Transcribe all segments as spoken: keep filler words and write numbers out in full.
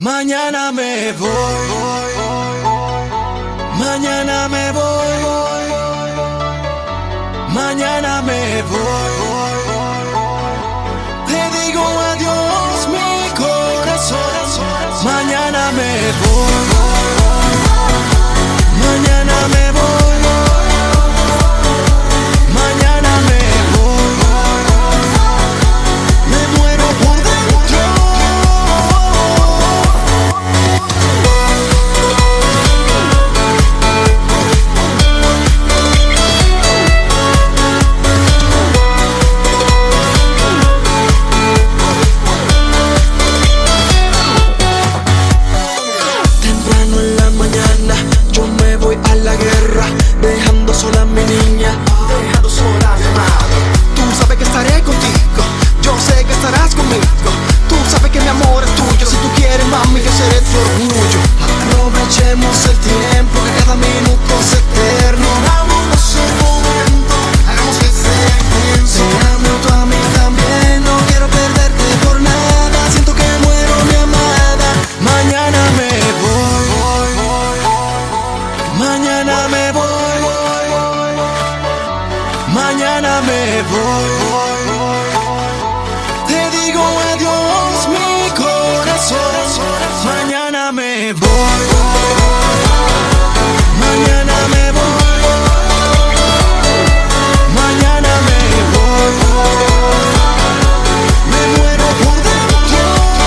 Mañana me voy, mañana me voy, mañana me voy. Te digo adiós, mi corazón. Mañana me voy, mañana me voy, mañana me voy. Me muero por dentro. Temprano en la mañana yo me voy a la guerra, dejando sola a mi niña, dejando sola a mi amado. Tú sabes que estaré contigo, yo sé que estarás conmigo. Tú sabes que mi amor es tuyo, si tú quieres mami yo seré tu orgullo. Aprovechemos el tiempo, que cada minuto es eterno. Vámonos un momento, hagamos que sea intenso. Te amo tú a mí también, no quiero perderte por nada. Siento que muero mi amada. Mañana me voy, mañana me voy, mañana me voy. Te digo adiós, mi corazón. Mañana me voy, mañana me voy, mañana me voy. Me muero por dentro.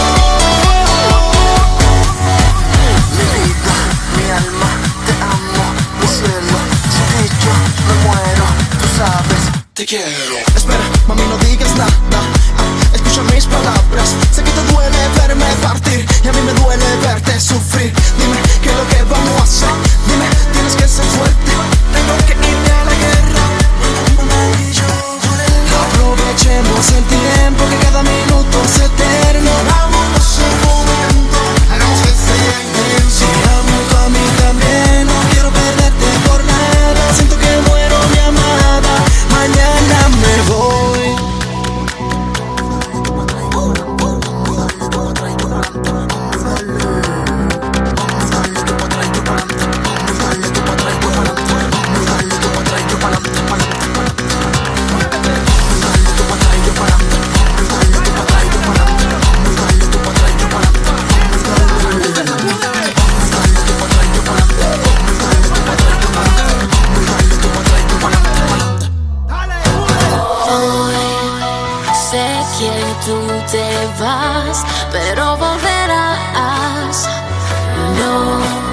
Mi vida, mi alma, te amo, mi cielo. Sin ti yo me muero, tú sabes, Te quiero. espera, mami no digas nada, ah, escucha mis palabras. Sé que te duele verme partir y a mí me duele verte sufrir. Dime qué es lo que vamos a hacer, dime, tienes que ser fuerte. Tengo que irme a la guerra. Aprovechemos el tiempo, que cada minuto es eterno. Vámonos un momento, hagamos que sea intenso. Te amo tú a mí también, no quiero perderte por nada. Siento que muero mi amada. Mañana me voy. Sé que tú te vas, pero volverás. No.